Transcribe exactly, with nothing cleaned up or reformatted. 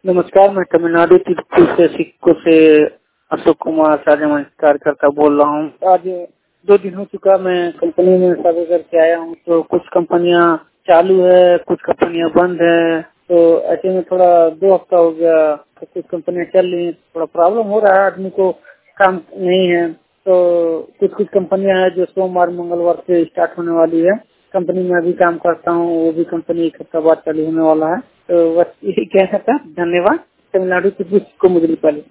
नमस्कार, मैं तमिलनाडु तिरुपति से सिक्को से अशोक कुमार साझा कार्यकर्ता बोल रहा हूँ। आज दो दिन हो चुका मैं कंपनी में सर्वे करके आया हूँ, तो कुछ कंपनियां चालू है, कुछ कंपनियां बंद है। तो ऐसे में थोड़ा दो हफ्ता हो गया, तो कुछ कंपनियां चल रही हैं, थोड़ा प्रॉब्लम हो रहा है, आदमी को काम नहीं है। तो कुछ कुछ कंपनियां हैं जो सोमवार मंगलवार से स्टार्ट होने वाली है। कंपनी में अभी काम करता हूँ, वो भी कंपनी एक हफ्ता बाद चालू होने वाला है। तो बस यही कहना था। धन्यवाद। तमिलनाडु से को मुद्री पाली।